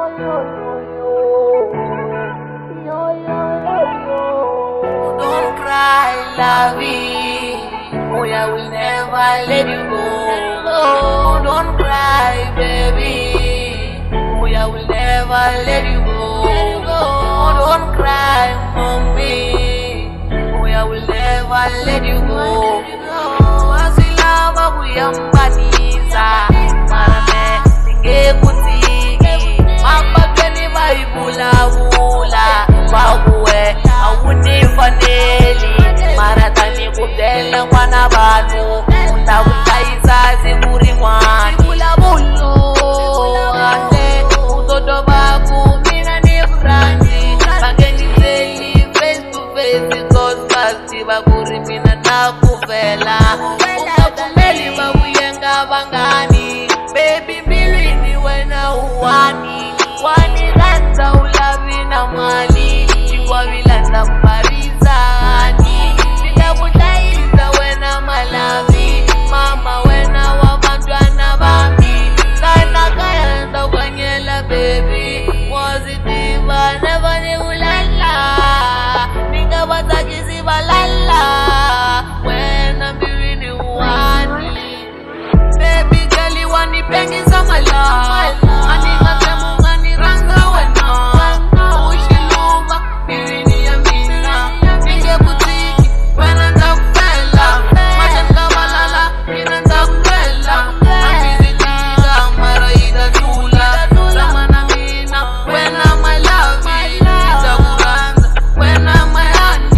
Don't cry, lovey. Oh, I will never let you go. Oh, don't cry, baby. Oh, I will never let you go. Oh, don't cry, mommy. Oh, I will never let you go. Asilava kuyambaniza marame ngekutiki mapakeni bayibula-bula bakuwe awunifaneli maratani kudela mwana banu undakutayisazi kuri mwani bula-bulo ate utoto baku mina ni frandi bakeniteli face to face cause basti bakuri mina nakuvela ukakumeli babuyenga bangani baby mbilwini wena uwani wani lanza ulavi na mali chikwa vilanda mbarizani bila kutaiza wena malavi mama wena wabantwana bami sana kayanda kwanyela baby positiva never ni ulala ninga batakizi balala wena mbilwini uwani baby girl you want pengi sama love ani matemu ngani ranga wena ushiluma mbilwini ya mina ninge kutiki wena ndakufela matanga balala mina ndakufela ambizitika mara idazula sama na mina wena my love itakuranza wena my honey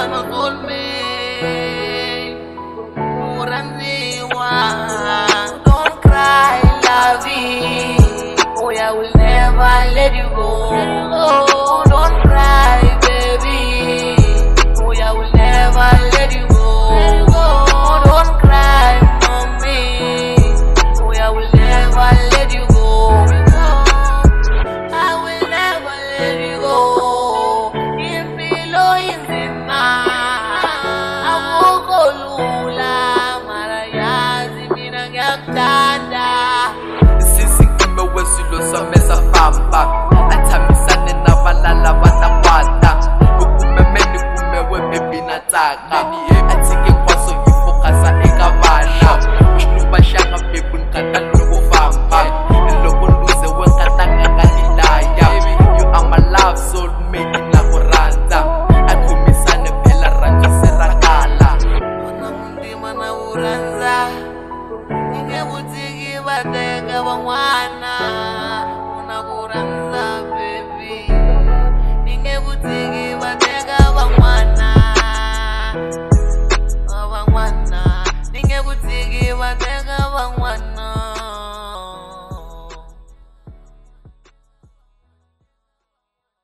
soulmate uranziwa. Don't cry, lovey. Oh, I will never let you go.